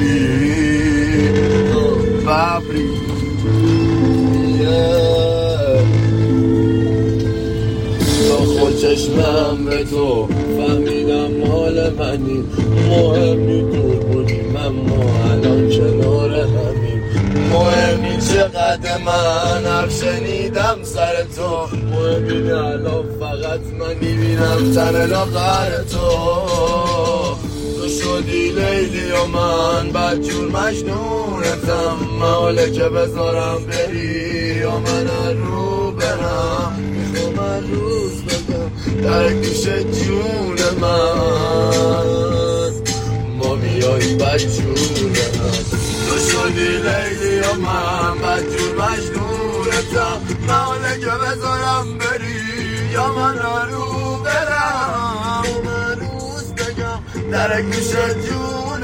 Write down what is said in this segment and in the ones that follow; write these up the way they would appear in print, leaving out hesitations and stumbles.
ببری تا خود چشمم به تو فهمیدم مال منی مهمی دور بودیم اما الان کنار همیم مهمی چقدر من حرف شنیدم سر تو مهمی الان فقط من میبینم تن لاغر تو شدی لیلی و من بدجور مجنونتم محاله که بذارم بری یا من رو برم میخوام هر روز بگم در گوش جون من ما میایی بدجونم تو شدی لیلی و من بدجور مجنونتم محاله که بذارم بری یا من رو برم در گوش جون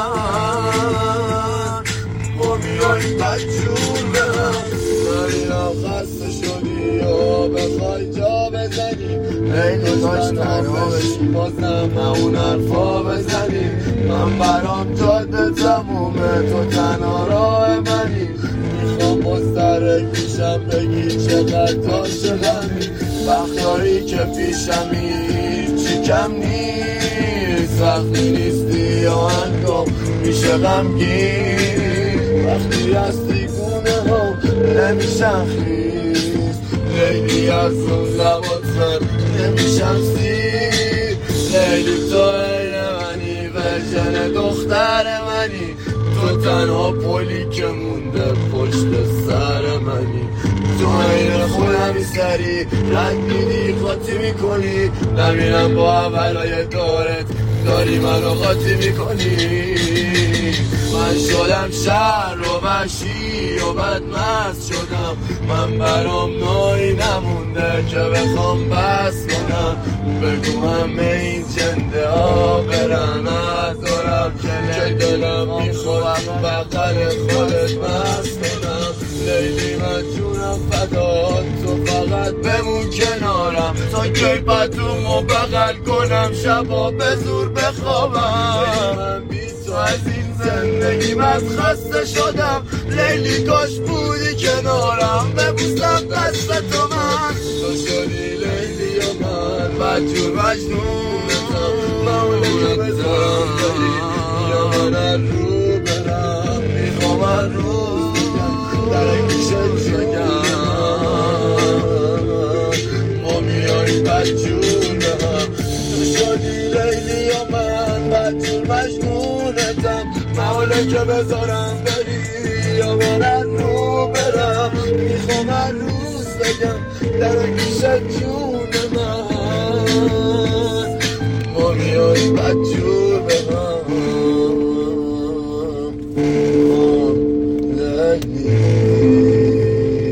من ما میایی بدجونم یا خسته شدی یا بخوای جا بزنی ای دوتاش تنها بشی بازم اون حرفا بزنی من برام جاده تمومه تو تنها راه منی میخوام با سر گوشم بگی چقدر تو عاشقمی وقتایی که پیشمی چی کم نیست وقتی نیستی یا هنگام میشه غمگین وقتی هستی گونه ها نمیشن خیز لیلی از اون لبات من نمیشم سیر لیلی تو این منی ورژن دختر منی تو تنها پلی که مونده پشت سر منی تو این خودمی سری رنگ میدی خاطی میکنی نبینم با اولای دارت داری منو خاطی میکنی من شدم شهر و وحشی و بدمست شدم من برام نایی نمونده که بخوام بس کنم بگو همه این جنده ها برن از دارم که دلم میخواد بغل خودت بس کنم لیلی من جونم فدات تو فقط بمون کنارم تا کی پتومو بغل کنم شبا به زور بخوابم من بی تو از این زندگی من خسته شدم لیلی کاش بودی کنارم ببوسم دست تو من تو شدی لیلی و من بدجور مجنونتم مولکه بذارم داری یا من رو برم میخوام هر روز بگم در گوشت بگم ما میایی بدجورم تو شدی لیلی و من بدجور مجنونتم محاله که بذارم بری یا من رو برم میخوام هر روز بگم در گوشت جونم